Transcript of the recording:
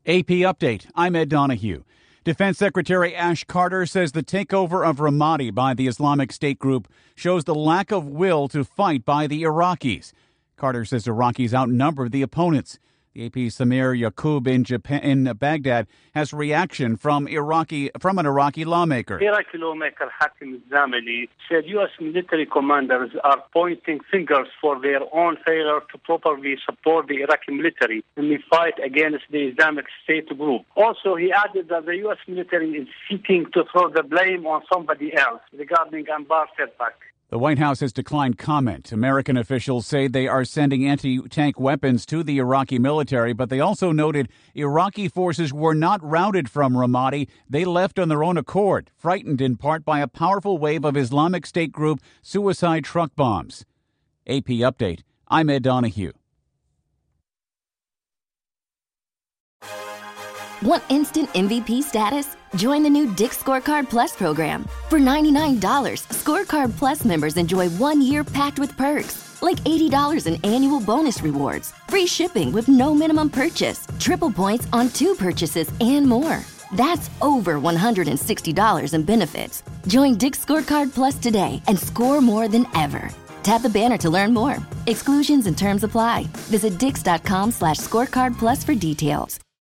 AP Update. I'm Ed Donahue. Defense Secretary Ash Carter says the takeover of Ramadi by the Islamic State group shows the lack of will to fight by the Iraqis. Carter says Iraqis outnumber the opponents. The AP's Samir Yaqub in Baghdad has reaction from an Iraqi lawmaker. Iraqi lawmaker Hakim Zamili said U.S. military commanders are pointing fingers for their own failure to properly support the Iraqi military in the fight against the Islamic State group. Also, he added that the U.S. military is seeking to throw the blame on somebody else regarding Anbar setback. The White House has declined comment. American officials say they are sending anti-tank weapons to the Iraqi military, but they also noted Iraqi forces were not routed from Ramadi. They left on their own accord, frightened in part by a powerful wave of Islamic State group suicide truck bombs. AP Update. I'm Ed Donahue. Want instant MVP status? Join the new Dick's Scorecard Plus program. For $99, Scorecard Plus members enjoy 1 year packed with perks, like $80 in annual bonus rewards, free shipping with no minimum purchase, triple points on 2 purchases, and more. That's over $160 in benefits. Join Dick's Scorecard Plus today and score more than ever. Tap the banner to learn more. Exclusions and terms apply. Visit dix.com/scorecard plus for details.